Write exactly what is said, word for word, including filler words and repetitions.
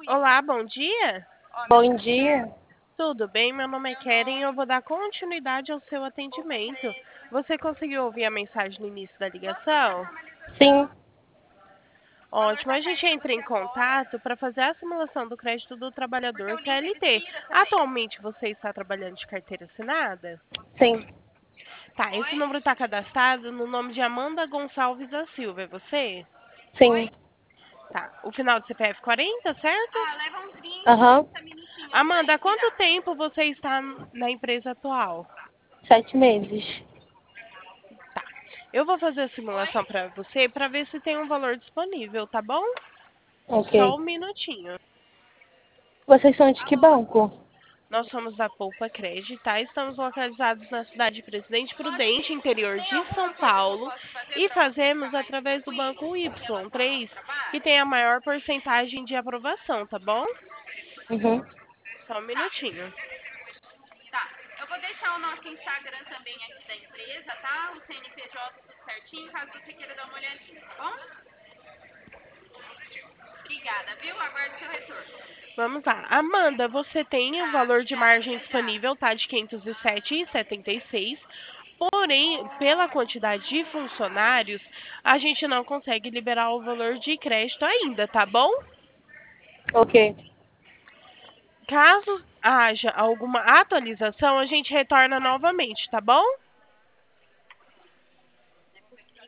Olá, bom dia. Bom dia. Tudo bem? Meu nome é Keren e eu vou dar continuidade ao seu atendimento. Você conseguiu ouvir a mensagem no início da ligação? Sim, Ótimo. A gente entra em contato para fazer a simulação do crédito do trabalhador C L T. Atualmente você está trabalhando de carteira assinada? sim, Tá, esse número está cadastrado no nome de Amanda Gonçalves da Silva. É você? sim. Tá. O final do C P F quarenta, certo? Aham. Amanda, há quanto tempo você está na empresa atual? Sete meses. Tá. Eu vou fazer a simulação para você para ver se tem um valor disponível, tá bom? Ok. Só um minutinho. Vocês são de que banco? Nós somos da Poupa Cred, tá? Estamos localizados na cidade de Presidente Prudente, interior de São Paulo, e fazemos através do banco Y três, que tem a maior porcentagem de aprovação, tá bom? Uhum. Só um minutinho. Vamos lá. Amanda, você tem o valor de margem disponível, tá? De quinhentos e sete vírgula setenta e seis. Porém, pela quantidade de funcionários, a gente não consegue liberar o valor de crédito ainda, tá bom? Ok. Caso haja alguma atualização, a gente retorna novamente, tá bom?